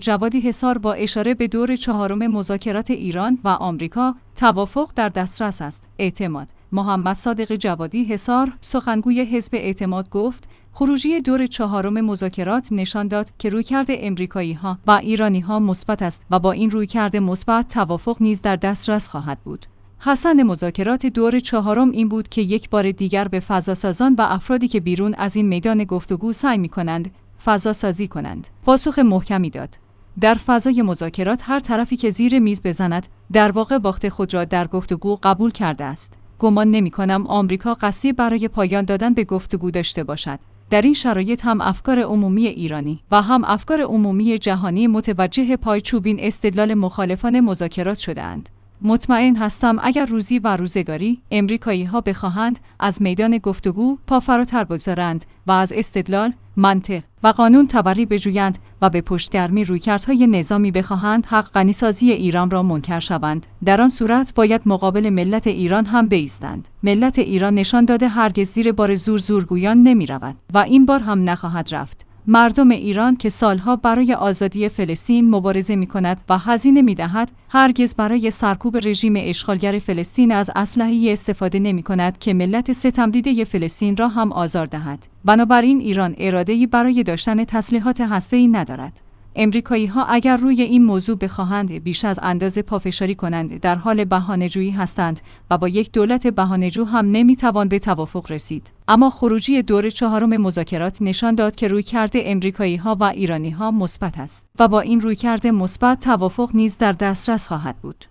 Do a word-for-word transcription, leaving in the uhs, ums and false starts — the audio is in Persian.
جوادی حصار با اشاره به دور چهارم مذاکرات ایران و آمریکا، توافق در دسترس است. اعتماد. محمد صادق جوادی حصار، سخنگوی حزب اعتماد گفت: خروجی دور چهارم مذاکرات نشان داد که رویکرد امریکایی‌ها و ایرانی‌ها مثبت است و با این رویکرد مثبت توافق نیز در دسترس خواهد بود. حسن مذاکرات دور چهارم این بود که یک بار دیگر به فضاسازان و افرادی که بیرون از این میدان گفتگو سعی می‌کنند فضا سازی کنند پاسخ محکمی داد. در فضای مذاکرات هر طرفی که زیر میز بزند در واقع باخت خود را در گفتگو قبول کرده است. گمان نمی‌کنم آمریکا قصدی برای پایان دادن به گفتگو داشته باشد. در این شرایط هم افکار عمومی ایرانی و هم افکار عمومی جهانی متوجه پایچوبین استدلال مخالفان مذاکرات شده‌اند. مطمئن هستم اگر روزی و روزگاری امریکایی‌ها بخواهند از میدان گفتگو پا فراتر بگذارند و از استدلال، منطق و قانون تبری بجویند و به پشتگرمی رویکردهای نظامی بخواهند حق‌غنی‌سازی ایران را منکر شوند، در آن صورت باید مقابل ملت ایران هم بایستند. ملت ایران نشان داده هرگز زیر بار زور زورگویان نمی‌رود و این بار هم نخواهد رفت. مردم ایران که سالها برای آزادی فلسطین مبارزه می‌کند و هزینه می‌دهد، هرگز برای سرکوب رژیم اشغالگر فلسطین از اسلحه‌ای استفاده نمی‌کند که ملت ستمدیده فلسطین را هم آزار دهد. بنابراین ایران اراده‌ای برای داشتن تسلیحات هسته‌ای ندارد. امریکایی‌ها اگر روی این موضوع بخواهند بیش از اندازه پافشاری کنند در حال بهانه‌جویی هستند و با یک دولت بهانه‌جو هم نمی‌توان به توافق رسید. اما خروجی دور چهارم مذاکرات نشان داد که رویکرد امریکایی‌ها و ایرانی‌ها مثبت است و با این رویکرد مثبت توافق نیز در دسترس خواهد بود.